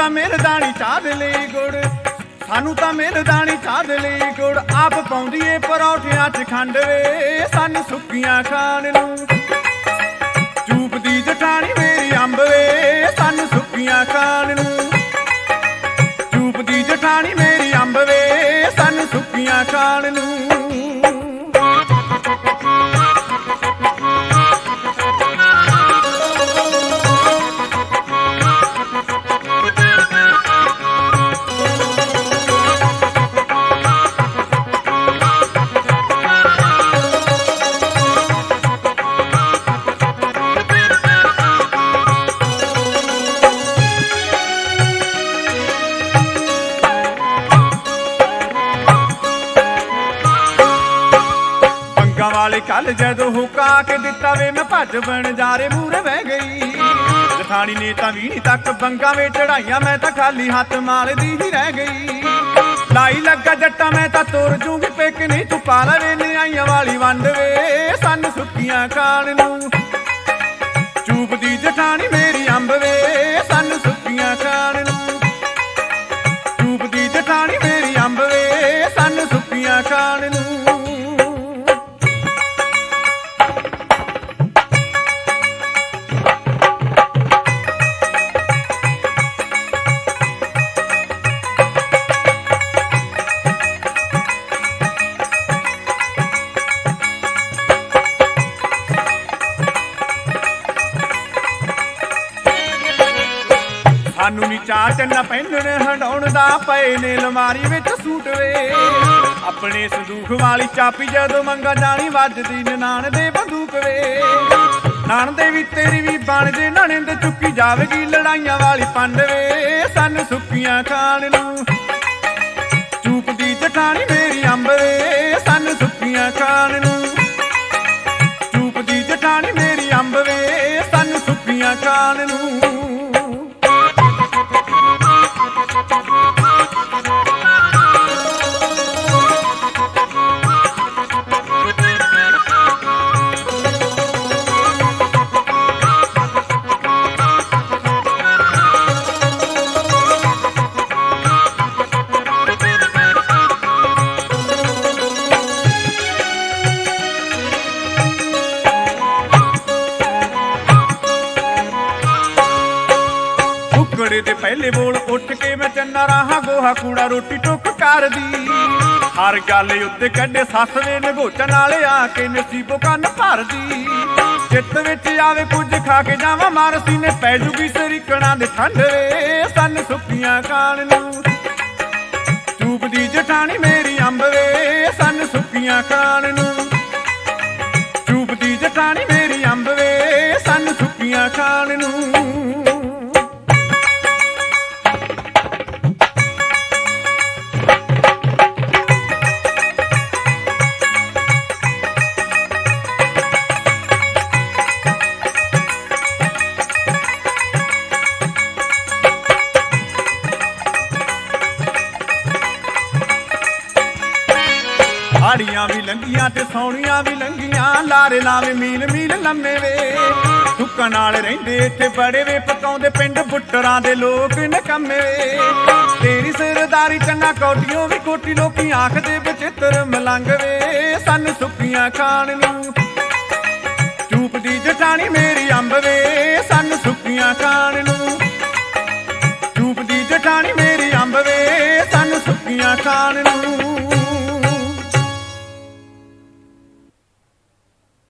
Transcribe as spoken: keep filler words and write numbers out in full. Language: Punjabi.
ਤਾਂ ਮਿਲਦਾ ਨੀ ਚਾਹ ਲਈ ਗੁੜ, ਸਾਨੂੰ ਤਾਂ ਮਿਲਦਾ ਨੀ ਚਾਹ ਲਈ ਗੁੜ। ਆਪ ਪਾਉਂਦੀ ਏ ਪਰੌਠਿਆਂ 'ਚ ਖੰਡ ਵੇ, ਸਾਨੂੰ ਸੁੱਕੀਆਂ ਖਾਣ ਨੂੰ। ਚੂਪਦੀ ਜਠਾਣੀ ਮੇਰੀ ਅੰਬ ਵੇ, ਸਾਨੂੰ ਸੁੱਕੀਆਂ ਖਾਣ ਨੂੰ। ਚੂਪਦੀ ਜਠਾਣੀ ਮੇਰੀ ਅੰਬ ਵੇ, ਸਾਨੂੰ ਸੁੱਕੀਆਂ ਖਾਣ ਨੂੰ। ਵਾਲੇ ਕੱਲ ਜਦੋਂ ਹੁਕਾ ਕੇ ਦਿੱਤਾ ਵੇ, ਮੈਂ ਭੱਜ ਬਣਜਾਰੇ ਮੂਹਰੇ ਬਹਿ ਗਈ। ਜਠਾਣੀ ਨੇ ਤਾਂ ਵੀਣੀ ਤੱਕ ਬੰਗਾ ਵੇ ਚੜਾਈਆਂ, ਮੈਂ ਤਾਂ ਖਾਲੀ ਹੱਥ ਮਾਰਦੀ ਹੀ ਰਹਿ ਗਈ। ਲਾਈ ਲੱਗਾ ਜੱਟਾਂ ਮੈਂ ਤਾਂ ਤੁਰ ਜੂਗੀ ਪਿੱਕ, ਨਹੀਂ ਤੂੰ ਪਾ ਲਵੇ ਨਿਆਈਆਂ ਵਾਲੀ ਵੰਡ ਵੇ, ਸਾਨੂੰ ਸੁੱਕੀਆਂ ਖਾਣ ਨੂੰ। ਚੂਪਦੀ ਜਠਾਣੀ ਮੇਰੀ ਅੰਬ ਵੇ, ਸਾਨੂੰ ਸੁੱਕੀਆਂ ਖਾਣ ਨੂੰ। ਚੂਪਦੀ ਜਠਾਣੀ ਮੇਰੀ ਅੰਬ ਵੇ, ਸਾਨੂੰ ਸੁੱਕੀਆਂ ਖਾਣ ਨੂੰ। ਸਾਨੂੰ ਨੀ ਚਾਹ ਚੰਨਾ ਪਹਿਨਣ ਹੰਡਾਉਣ ਦਾ, ਪਏ ਨੇ ਅਲਮਾਰੀ ਵਿੱਚ ਸੂਟ ਵੇ। ਆਪਣੇ ਸੰਦੂਖ ਵਾਲੀ ਚਾਪੀ ਜਦੋਂ ਮੰਗਾ ਜਾਣੀ, ਵੱਜਦੀ ਨਨਾਣ ਦੇ ਬੰਦੂਕ ਵੇ। ਨਾਣ ਦੇ ਵੀ ਤੇਰੀ ਵੀ ਬਣ ਜੇ ਨਣਿੰਦ, ਚੁੱਕੀ ਜਾਵੇਗੀ ਲੜਾਈਆਂ ਵਾਲੀ ਪੰਡ ਵੇ, ਸਾਨੂੰ ਸੁੱਕੀਆਂ ਖਾਣ ਨੂੰ। ਚੂਪਦੀ ਜਠਾਣੀ ਮੇਰੀ ਅੰਬ ਵੇ, ਸਾਨੂੰ ਸੁੱਕੀਆਂ ਖਾਣ ਨੂੰ। ਚੂਪਦੀ ਜਠਾਣੀ ਮੇਰੀ ਅੰਬ ਵੇ, ਸਾਨੂੰ ਸੁੱਕੀਆਂ ਖਾਣ ਨੂੰ। ਕੁੜੇ ਦੇ ਪਹਿਲੇ ਬੋਲ ਉੱਠ ਕੇ ਮੈਂ ਚੰਨਾ ਰਾਹਾਂ, ਗੋਹਾ ਕੂੜਾ ਰੋਟੀ ਟੁੱਕ ਕਰਦੀ। ਹਰ ਗੱਲ ਉੱਤੇ ਕੱਢੇ ਸੱਸ ਵੇ ਨਗੋਚਣ ਵਾਲੇ, ਆ ਕੇ ਨਸੀਬੋ ਕੰਨ ਭਰਦੀ। ਚਿੱਤ ਵਿੱਚ ਆਵੇ ਕੁਝ ਖਾ ਕੇ ਜਾਵਾਂ, ਮਾਰਸੀ ਨੇ ਪੈ ਜੂਗੀ ਸਰੀਕਣਾ ਦੇ ਠੰਡ ਵੇ, ਸਾਨੂੰ ਸੁੱਕੀਆਂ ਖਾਣ ਨੂੰ। ਚੂਪਦੀ ਜਠਾਣੀ ਮੇਰੀ ਅੰਬ ਵੇ, ਸਾਨੂੰ ਸੁੱਕੀਆਂ ਖਾਣ ਨੂੰ। ਚੂਪਦੀ ਜਠਾਣੀ ਮੇਰੀ ਅੰਬ ਵੇ, ਸਾਨੂੰ ਸੁੱਕੀਆਂ ਖਾਣ ਨੂੰ। ਹਾੜੀਆਂ ਵੀ ਲੰਘੀਆਂ ਤੇ ਸੌਣੀਆਂ ਵੀ ਲੰਘੀਆਂ, ਲਾਰੇ ਲਾਵੇਂ ਮੀਲ ਮੀਲ ਲੰਮੇ ਵੇ। ਦੁੱਕਾਂ ਨਾਲ ਰਹਿੰਦੇ ਇੱਥੇ ਬੜੇ ਵੇ, ਪਕਾਉਂਦੇ ਪਿੰਡ ਬੁੱਟਰਾਂ ਦੇ ਲੋਕ ਨਕੰਮੇ ਵੇ। ਤੇਰੀ ਸਰਦਾਰੀ ਚੰਨਾ ਕੋਟੀਓ ਵੀ ਕੋਟੀ, ਲੋਕੀ ਆਖਦੇ ਬਚਿੱਤਰ ਮਲੰਗ ਵੇ, ਸਾਨੂੰ ਸੁੱਕੀਆਂ ਖਾਣ ਨੂੰ। ਚੂਪਦੀ ਜਠਾਣੀ ਮੇਰੀ ਅੰਬ ਵੇ, ਸਾਨੂੰ ਸੁੱਕੀਆਂ ਖਾਣ ਨੂੰ। ਚੂਪਦੀ ਜਠਾਣੀ ਮੇਰੀ ਅੰਬ ਵੇ, ਸਾਨੂੰ ਸੁੱਕੀਆਂ ਖਾਣ ਨੂੰ।